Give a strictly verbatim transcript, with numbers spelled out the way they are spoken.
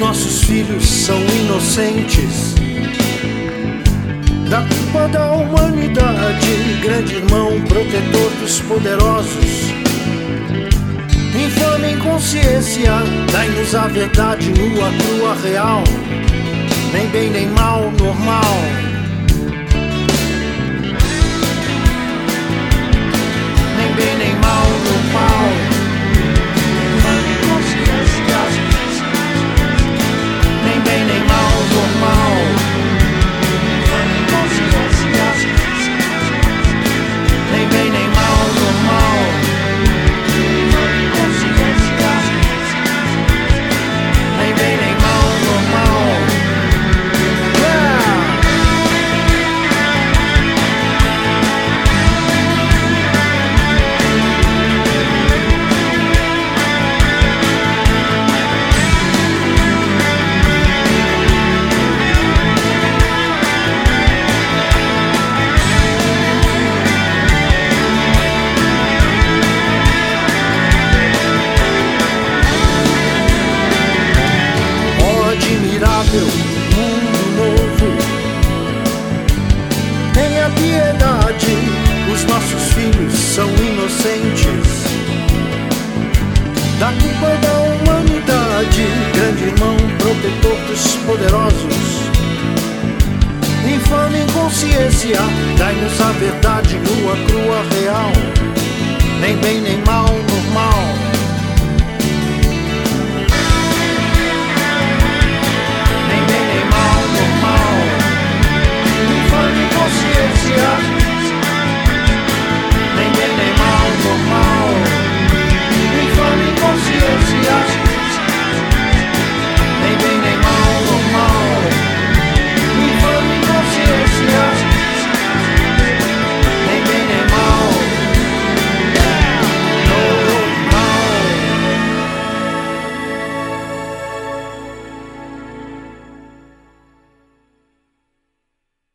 nossos filhos são inocentes da culpa da humanidade. Grande irmão, protetor dos poderosos, infame inconsciência, dai-nos a verdade nua, crua, real, nem bem nem mal, normal. Nem bem nem mal, normal. Infame inconsciência, nem bem nem mal, normal. Infame inconsciência, nem bem nem mal, normal. Infame inconsciência, nem bem nem mal, normal. Yeah! Mundo novo, tenha piedade, os nossos filhos são inocentes da culpa da humanidade. Grande irmão, protetor dos poderosos, infame inconsciência, dai-nos a verdade nua, crua, real, nem bem